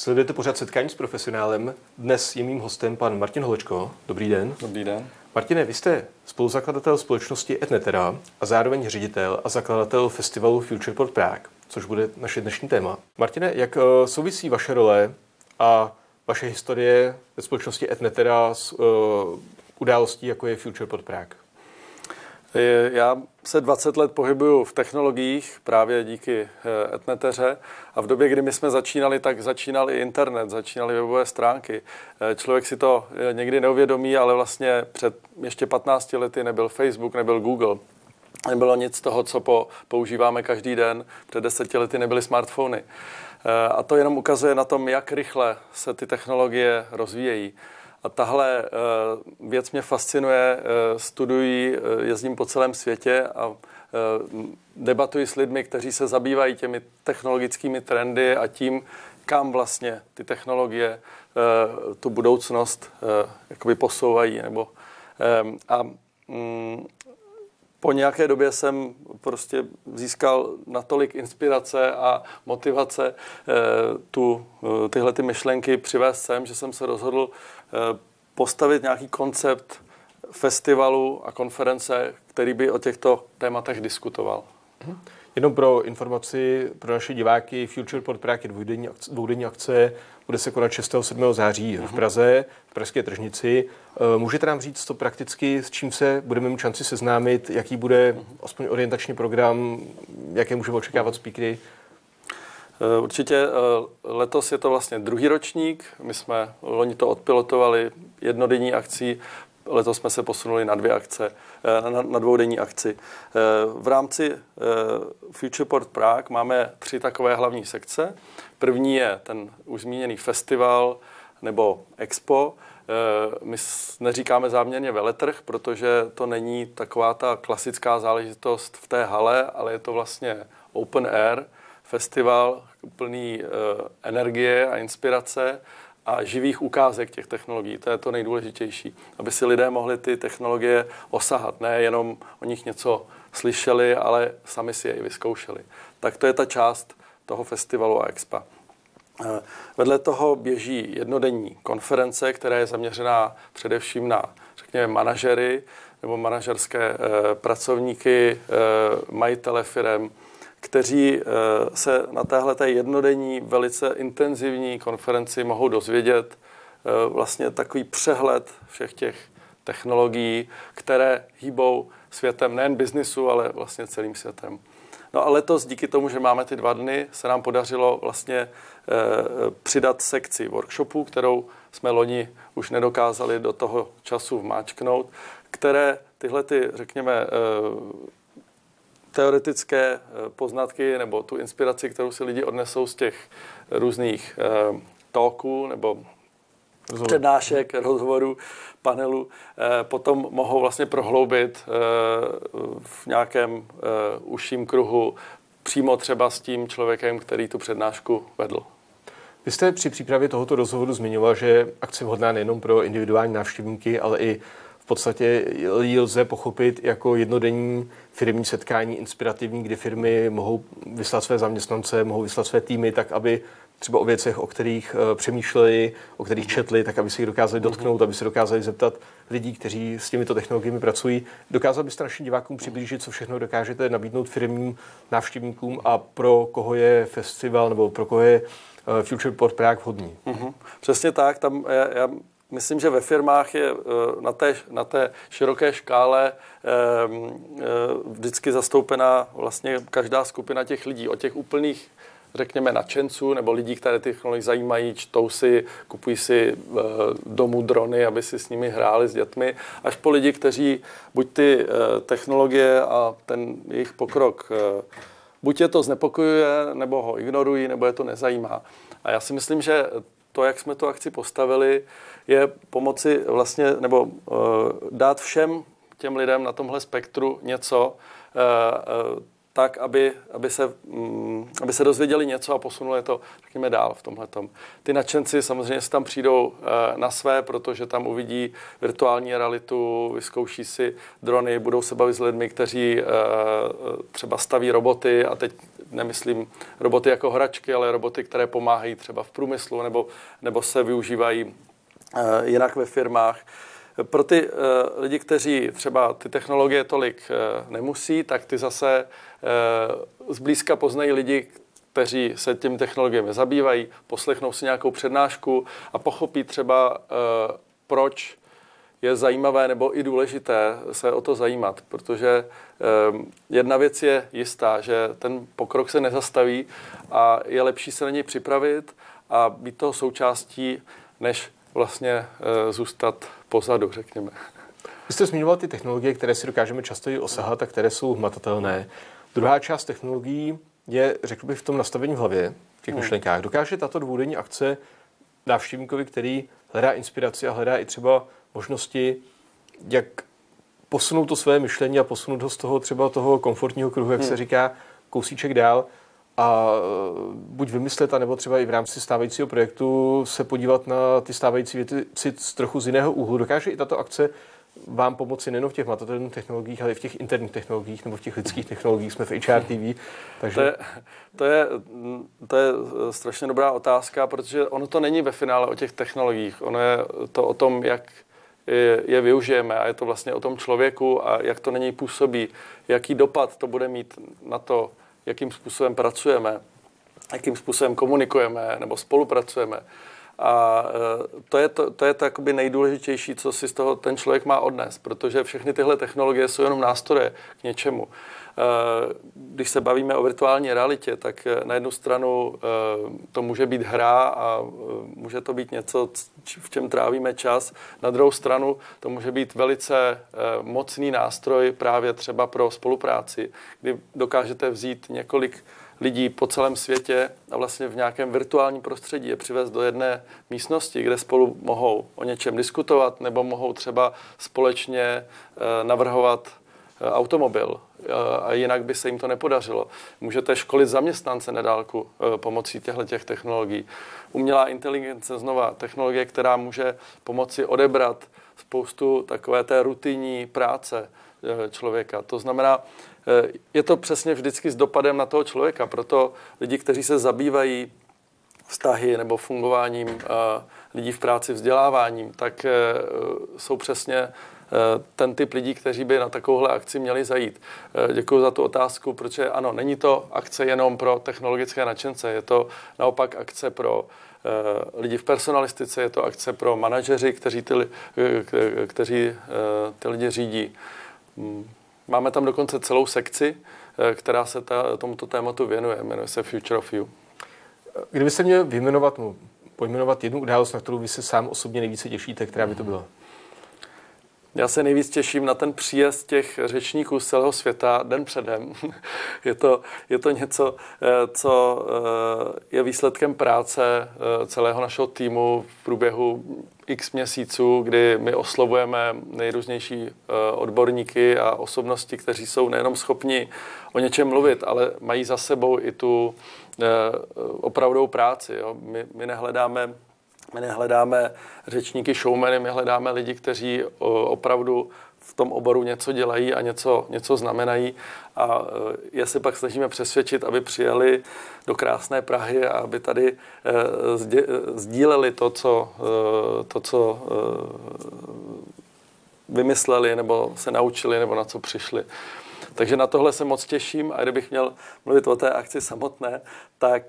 Sledujete pořád Setkání s profesionálem. Dnes je mým hostem pan Martin Holečko. Dobrý den. Dobrý den. Martine, vy jste spoluzakladatel společnosti Etnetera a zároveň ředitel a zakladatel festivalu Futureport Prague, což bude naše dnešní téma. Martine, jak souvisí vaše role a vaše historie ve společnosti Etnetera s událostí, jako je Futureport Prague? Já se 20 let pohybuju v technologiích právě díky Etneteře a v době, kdy my jsme začínali, tak začínal i internet, začínaly webové stránky. Člověk si to někdy neuvědomí, ale vlastně před ještě 15 lety nebyl Facebook, nebyl Google. Nebylo nic z toho, co používáme každý den. Před 10 lety nebyly smartfony. A to jenom ukazuje na tom, jak rychle se ty technologie rozvíjejí. A tahle věc mě fascinuje, studuji, jezdím po celém světě a debatuji s lidmi, kteří se zabývají těmi technologickými trendy a tím, kam vlastně ty technologie tu budoucnost jakoby posouvají. Po nějaké době jsem prostě získal natolik inspirace a motivace tyhle ty myšlenky přivést sem, že jsem se rozhodl postavit nějaký koncept festivalu a konference, který by o těchto tématech diskutoval. Jenom pro informaci pro naše diváky, Futureport Prague je dvoudenní akce, bude se konat 6. a 7. září v Praze, v pražské tržnici. Můžete nám říct to prakticky, s čím se budeme mít šanci seznámit, jaký bude aspoň orientační program, jaké můžeme očekávat speakery? Určitě letos je to vlastně druhý ročník, my jsme loni to odpilotovali jednodenní akcí, letos jsme se posunuli na na dvoudenní akci. V rámci Futureport Prague máme 3 takové hlavní sekce. První je ten už zmíněný festival nebo expo. My neříkáme záměrně veletrh, protože to není taková ta klasická záležitost v té hale, ale je to vlastně open air festival plný energie a inspirace a živých ukázek těch technologií. To je to nejdůležitější, aby si lidé mohli ty technologie osahat, ne jenom o nich něco slyšeli, ale sami si je i vyzkoušeli. Tak to je ta část toho festivalu a expa. Vedle toho běží jednodenní konference, která je zaměřená především na, řekněme, manažery nebo manažerské pracovníky, majitele firem, kteří se na téhleté jednodenní, velice intenzivní konferenci mohou dozvědět vlastně takový přehled všech těch technologií, které hýbou světem nejen biznisu, ale vlastně celým světem. No a letos díky tomu, že máme ty 2 dny, se nám podařilo vlastně přidat sekci workshopů, kterou jsme loni už nedokázali do toho času vmáčknout, které tyhle ty, řekněme, teoretické poznatky nebo tu inspiraci, kterou si lidi odnesou z těch různých talků nebo přednášek, rozhovorů, panelů, potom mohou vlastně prohloubit v nějakém užším kruhu přímo třeba s tím člověkem, který tu přednášku vedl. Vy jste při přípravě tohoto rozhovoru zmiňoval, že akce je vhodná nejenom pro individuální návštěvníky, ale i v podstatě ji lze pochopit jako jednodenní firemní setkání inspirativní, kdy firmy mohou vyslat své zaměstnance, mohou vyslat své týmy, tak aby třeba o věcech, o kterých přemýšleli, o kterých četli, tak aby se jich dokázali dotknout, aby se dokázali zeptat lidí, kteří s těmito technologiemi pracují. Dokázal byste našim divákům přiblížit, co všechno dokážete nabídnout firmním návštěvníkům a pro koho je festival nebo pro koho je Futureport Prague vhodný? Přesně tak, tam já myslím, že ve firmách je na té široké škále vždycky zastoupená vlastně každá skupina těch lidí, od těch úplných, řekněme, nadšenců nebo lidí, které ty technologie zajímají, čtou si, kupují si domů drony, aby si s nimi hráli s dětmi, až po lidi, kteří buď ty technologie a ten jejich pokrok buď je to znepokojuje, nebo ho ignorují, nebo je to nezajímá. A já si myslím, že to, jak jsme tu akci postavili, je pomoci vlastně, nebo dát všem těm lidem na tomhle spektru něco, tak, aby se dozvěděli něco a posunuli to, řekněme, dál v tomhletom. Ty nadšenci samozřejmě tam přijdou na své, protože tam uvidí virtuální realitu, vyzkouší si drony, budou se bavit s lidmi, kteří třeba staví roboty a teď nemyslím roboty jako hračky, ale roboty, které pomáhají třeba v průmyslu nebo se využívají jinak ve firmách. Pro ty lidi, kteří třeba ty technologie tolik nemusí, tak ty zase zblízka poznají lidi, kteří se těmi technologiemi zabývají, poslechnou si nějakou přednášku a pochopí třeba, proč je zajímavé nebo i důležité se o to zajímat, protože jedna věc je jistá, že ten pokrok se nezastaví a je lepší se na něj připravit a být toho součástí, než vlastně zůstat pozadu, řekněme. Vy jste zmiňoval ty technologie, které si dokážeme často i osahat a které jsou hmatatelné. Druhá část technologií je, řekl bych, v tom nastavení v hlavě, v těch myšlenkách. Dokáže tato dvoudenní akce návštěvníkovi, který hledá inspiraci a hledá i třeba možnosti, jak posunout to své myšlení a posunout ho z toho třeba toho komfortního kruhu, jak se říká, kousíček dál a buď vymyslet, nebo třeba i v rámci stávajícího projektu se podívat na ty stávající věci z trochu z jiného úhlu. Dokáže i tato akce vám pomoci nejen v těch matatelných technologiích, ale i v těch interních technologiích nebo v těch lidských technologiích. Jsme v HRTV. Takže... To je strašně dobrá otázka, protože ono to není ve finále o těch technologiích. Ono je to o tom, jak je využijeme a je to vlastně o tom člověku a jak to na něj působí, jaký dopad to bude mít na to, jakým způsobem pracujeme, jakým způsobem komunikujeme nebo spolupracujeme. A to je to jakoby nejdůležitější, co si z toho ten člověk má odnést, protože všechny tyhle technologie jsou jenom nástroje k něčemu. Když se bavíme o virtuální realitě, tak na jednu stranu to může být hra a může to být něco, v čem trávíme čas. Na druhou stranu to může být velice mocný nástroj právě třeba pro spolupráci, kdy dokážete vzít několik lidí po celém světě a vlastně v nějakém virtuálním prostředí je přivést do jedné místnosti, kde spolu mohou o něčem diskutovat nebo mohou třeba společně navrhovat automobil a jinak by se jim to nepodařilo. Můžete školit zaměstnance na dálku pomocí těchto technologií. Umělá inteligence, znova technologie, která může pomoci odebrat spoustu takové té rutinní práce člověka. To znamená, je to přesně vždycky s dopadem na toho člověka, proto lidi, kteří se zabývají vztahy nebo fungováním lidí v práci, vzděláváním, tak jsou přesně ten typ lidí, kteří by na takovouhle akci měli zajít. Děkuji za tu otázku, protože ano, není to akce jenom pro technologické nadšence, je to naopak akce pro lidi v personalistice, je to akce pro manažeři, kteří ty lidi řídí. Máme tam dokonce celou sekci, která se tomuto tématu věnuje, jmenuje se Future of You. Kdyby se měl pojmenovat jednu událost, na kterou vy se sám osobně nejvíce těšíte, která by to byla? Já se nejvíc těším na ten příjezd těch řečníků z celého světa den předem. Je to něco, co je výsledkem práce celého našeho týmu v průběhu x měsíců, kdy my oslovujeme nejrůznější odborníky a osobnosti, kteří jsou nejenom schopni o něčem mluvit, ale mají za sebou i tu opravdovou práci. Jo. My nehledáme řečníky, showmany, my hledáme lidi, kteří opravdu v tom oboru něco dělají a něco znamenají a je se pak snažíme přesvědčit, aby přijeli do krásné Prahy a aby tady sdíleli to, co vymysleli nebo se naučili nebo na co přišli. Takže na tohle se moc těším a kdybych měl mluvit o té akci samotné, tak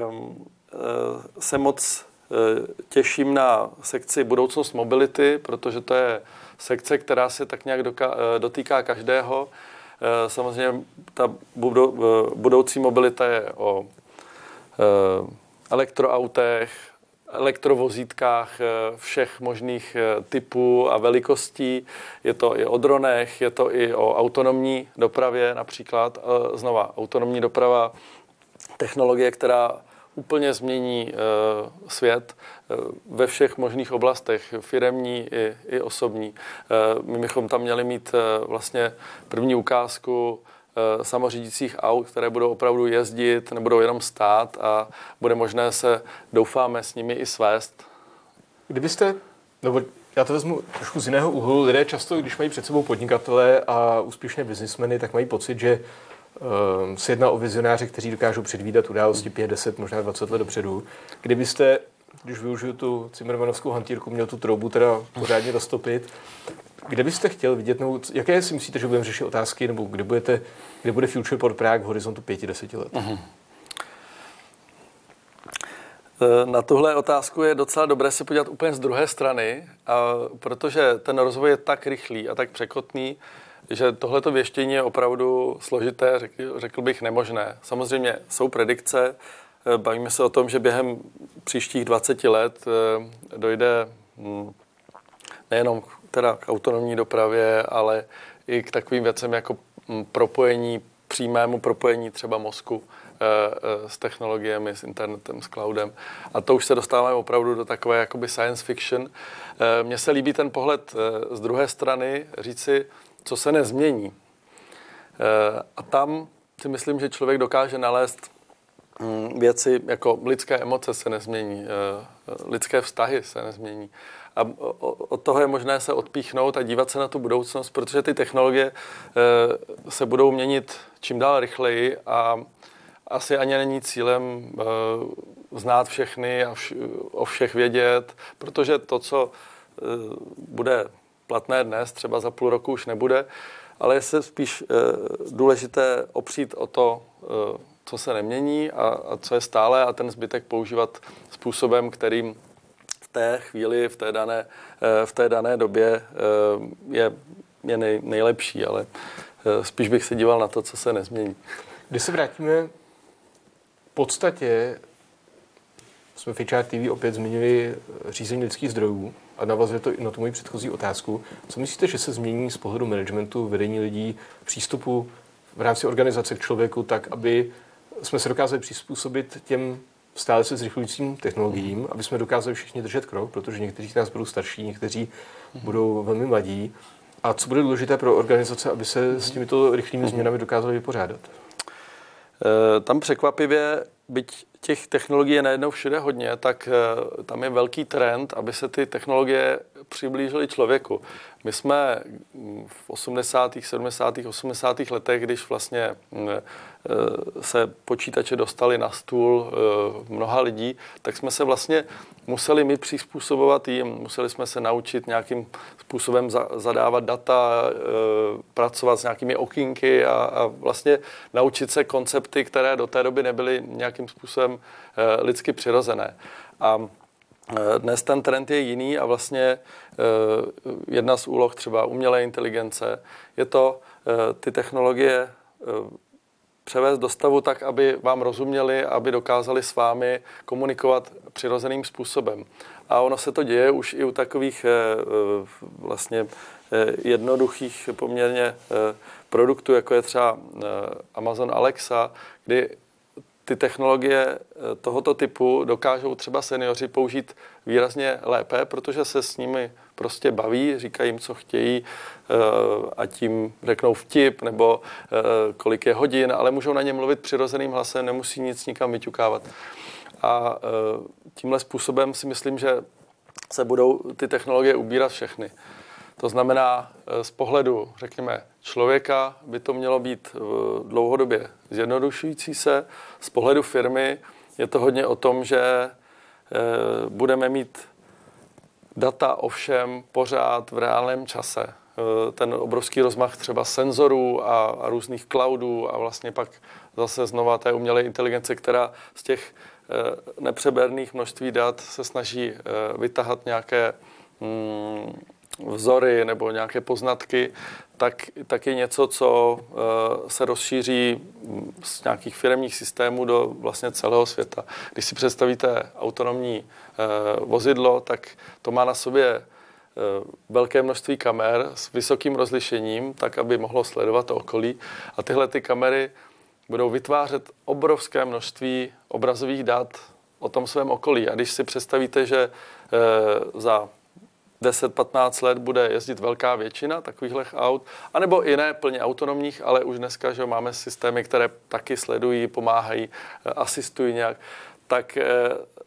se moc těším na sekci Budoucnost mobility, protože to je sekce, která se tak nějak dotýká každého. Samozřejmě ta budoucí mobilita je o elektroautech, elektrovozítkách všech možných typů a velikostí. Je to i o dronech, je to i o autonomní dopravě například. Znova, autonomní doprava, technologie, která úplně změní svět ve všech možných oblastech, firemní i osobní. My bychom tam měli mít vlastně první ukázku samořídících aut, které budou opravdu jezdit, nebudou jenom stát a bude možné se, doufáme, s nimi i svést. Kdybyste, nebo já to vezmu trošku z jiného úhlu, lidé často, když mají před sebou podnikatele a úspěšné biznismeny, tak mají pocit, že se jedná o vizionáře, kteří dokážou předvídat události 5, 10, možná 20 let dopředu. Kdybyste, když využiju tu Cimrmanovskou hantýrku, měl tu troubu teda pořádně roztopit, kde byste chtěl vidět, nebo jaké si myslíte, že budeme řešit otázky, nebo kde bude Futureport Prague v horizontu 5-10 let? Na tuhle otázku je docela dobré se podívat úplně z druhé strany, protože ten rozvoj je tak rychlý a tak překotný, že tohleto věštění je opravdu složité, řekl bych nemožné. Samozřejmě jsou predikce, bavíme se o tom, že během příštích 20 let dojde nejenom teda k autonomní dopravě, ale i k takovým věcem jako přímému propojení třeba mozku s technologiemi, s internetem, s cloudem. A to už se dostáváme opravdu do takové jakoby science fiction. Mně se líbí ten pohled z druhé strany, říci, co se nezmění. A tam si myslím, že člověk dokáže nalézt věci, jako lidské emoce se nezmění, lidské vztahy se nezmění. A od toho je možné se odpíchnout a dívat se na tu budoucnost, protože ty technologie se budou měnit čím dál rychleji a asi ani není cílem znát všechny a o všech vědět, protože to, co bude platné dnes, třeba za půl roku už nebude, ale je se spíš důležité opřít o to, co se nemění a co je stále a ten zbytek používat způsobem, kterým v té chvíli, v té dané době je nejlepší, ale spíš bych se díval na to, co se nezmění. Když se vrátíme v podstatě, jsme v HR TV opět zmínili řízení lidských zdrojů a navazuje to i na tu moji předchozí otázku. Co myslíte, že se změní z pohledu managementu, vedení lidí, přístupu v rámci organizace k člověku tak, aby jsme se dokázali přizpůsobit těm stále se zrychlujícím technologiím, aby jsme dokázali všichni držet krok, protože někteří z nás budou starší, někteří budou velmi mladí. A co bude důležité pro organizace, aby se s těmito rychlými změnami dokázali vypořádat? Tam překvapivě, byť těch technologií je najednou všude hodně, tak tam je velký trend, aby se ty technologie přiblížily člověku. My jsme v 80., 70., 80. letech, když vlastně se počítače dostali na stůl mnoha lidí, tak jsme se vlastně museli my přizpůsobovat jim. Museli jsme se naučit nějakým způsobem zadávat data, pracovat s nějakými okýnky a vlastně naučit se koncepty, které do té doby nebyly nějakým způsobem lidsky přirozené. A dnes ten trend je jiný a vlastně jedna z úloh třeba umělé inteligence je to ty technologie převést do stavu tak, aby vám rozuměli, aby dokázali s vámi komunikovat přirozeným způsobem. A ono se to děje už i u takových vlastně jednoduchých poměrně produktů, jako je třeba Amazon Alexa, kdy ty technologie tohoto typu dokážou třeba seniori použít výrazně lépe, protože se s nimi prostě baví, říkají jim, co chtějí a tím řeknou vtip nebo kolik je hodin, ale můžou na ně mluvit přirozeným hlasem, nemusí nic nikam vyťukávat. A tímhle způsobem si myslím, že se budou ty technologie ubírat všechny. To znamená, z pohledu, řekněme, člověka by to mělo být dlouhodobě zjednodušující se. Z pohledu firmy je to hodně o tom, že budeme mít data o všem pořád v reálném čase. Ten obrovský rozmach třeba senzorů a různých cloudů a vlastně pak zase znova té umělé inteligence, která z těch nepřeberných množství dat se snaží vytahat nějaké vzory nebo nějaké poznatky, tak je něco, co se rozšíří z nějakých firemních systémů do vlastně celého světa. Když si představíte autonomní vozidlo, tak to má na sobě velké množství kamer s vysokým rozlišením, tak, aby mohlo sledovat to okolí. A tyhle ty kamery budou vytvářet obrovské množství obrazových dat o tom svém okolí. A když si představíte, že za 10-15 let bude jezdit velká většina takovýchhle aut, anebo i ne plně autonomních, ale už dneska, že máme systémy, které taky sledují, pomáhají, asistují nějak, tak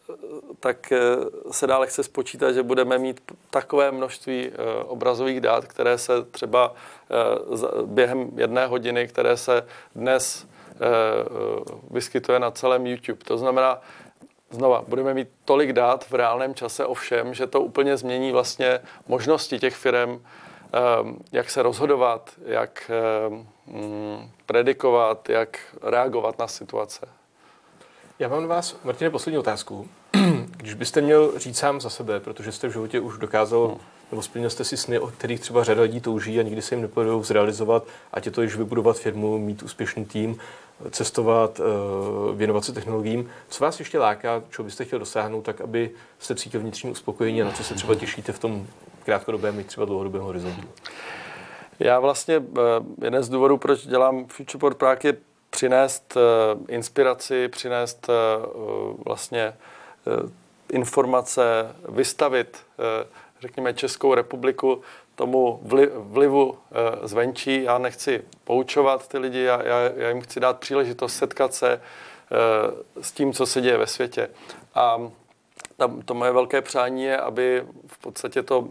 tak se dá lehce spočítat, že budeme mít takové množství obrazových dat, které se třeba během 1 hodiny, které se dnes vyskytuje na celém YouTube. To znamená, znova, budeme mít tolik dat v reálném čase o všem, že to úplně změní vlastně možnosti těch firem, jak se rozhodovat, jak predikovat, jak reagovat na situace. Já mám na vás, Martine, poslední otázku. Když byste měl říct sám za sebe, protože jste v životě už dokázal, nebo splnil jste si sny, o kterých třeba řada lidí touží a nikdy se jim nepovedou zrealizovat, ať je to již vybudovat firmu, mít úspěšný tým, cestovat, věnovat se technologiím. Co vás ještě láká, čeho byste chtěl dosáhnout, tak aby jste cítil vnitřní uspokojení a na co se třeba těšíte v tom krátkodobém i třeba dlouhodobém horizontu? Já vlastně, jeden z důvodů, proč dělám Futureport Prague, je přinést inspiraci, přinést vlastně informace, vystavit, řekněme, Českou republiku tomu vlivu zvenčí. Já nechci poučovat ty lidi, já jim chci dát příležitost setkat se s tím, co se děje ve světě. A to moje velké přání je, aby v podstatě to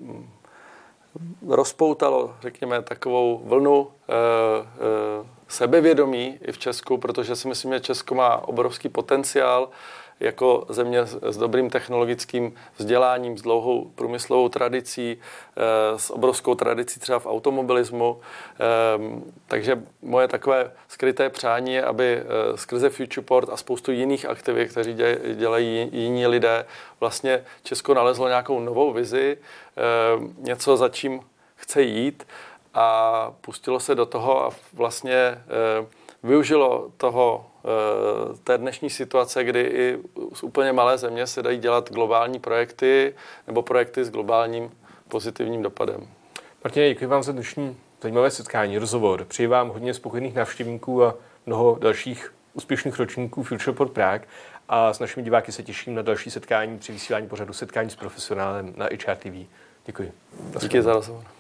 rozpoutalo, řekněme, takovou vlnu sebevědomí i v Česku, protože si myslím, že Česko má obrovský potenciál jako země s dobrým technologickým vzděláním, s dlouhou průmyslovou tradicí, s obrovskou tradicí třeba v automobilismu. Takže moje takové skryté přání je, aby skrze Futureport a spoustu jiných aktivit, kteří dělají jiní lidé, vlastně Česko nalezlo nějakou novou vizi, něco, za čím chce jít a pustilo se do toho a vlastně využilo té dnešní situace, kdy i z úplně malé země se dají dělat globální projekty nebo projekty s globálním pozitivním dopadem. Martine, děkuji vám za dnešní zajímavé setkání, rozhovor. Přeji vám hodně spokojených návštěvníků a mnoho dalších úspěšných ročníků Futureport Prague a s našimi diváky se těším na další setkání při vysílání pořadu Setkání s profesionálem na HR TV. Děkuji. Díky za rozhovor.